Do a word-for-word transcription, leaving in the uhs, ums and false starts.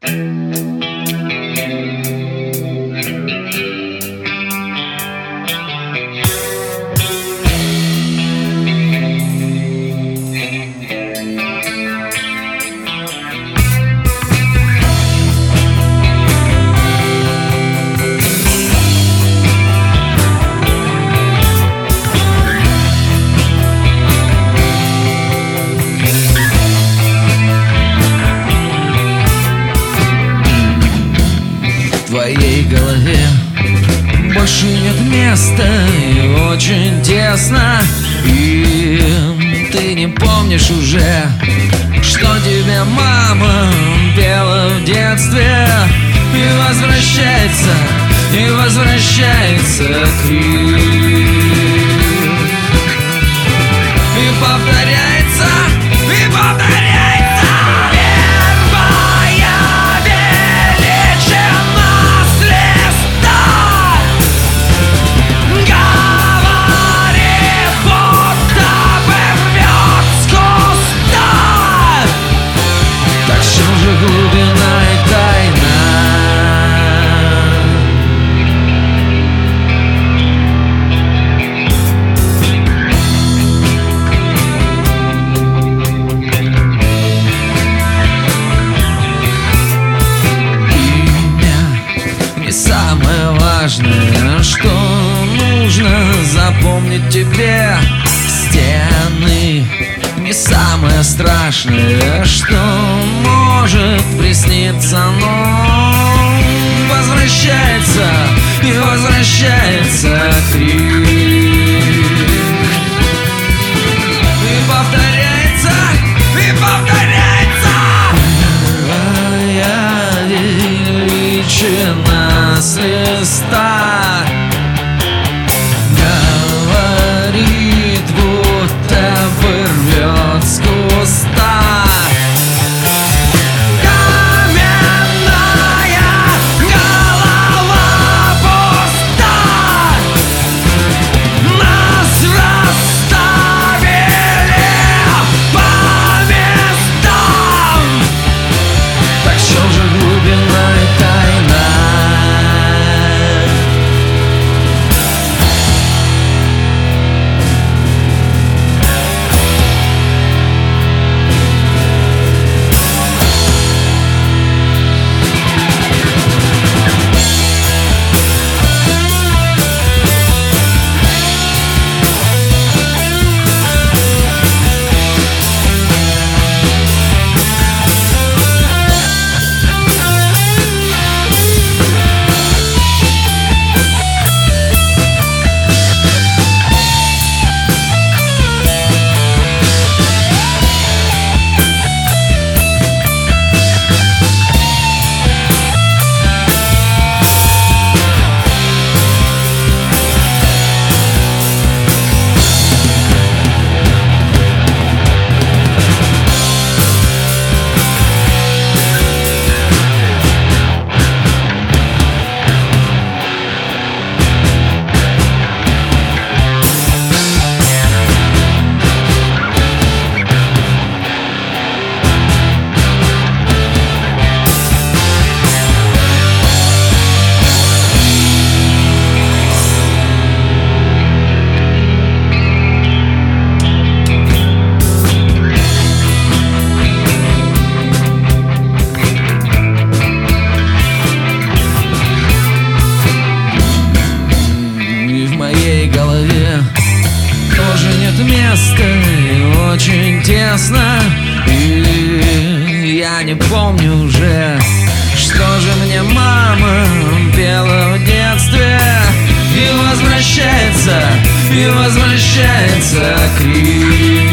В твоей голове больше нет места, и очень тесно. И ты не помнишь уже, что тебе мама пела в детстве. И возвращается, и возвращается крик. И повторяется, и повторяется. Глубина и тайна. Имя не самое важное, что нужно запомнить тебе. Стены не самое страшное, что может присниться, но возвращается и возвращается крик. И повторяется, и повторяется. Моя величина с листа говорит, будто вырвет с куста. Место и очень тесно. И я не помню уже, что же мне мама пела в детстве. И возвращается, и возвращается крик.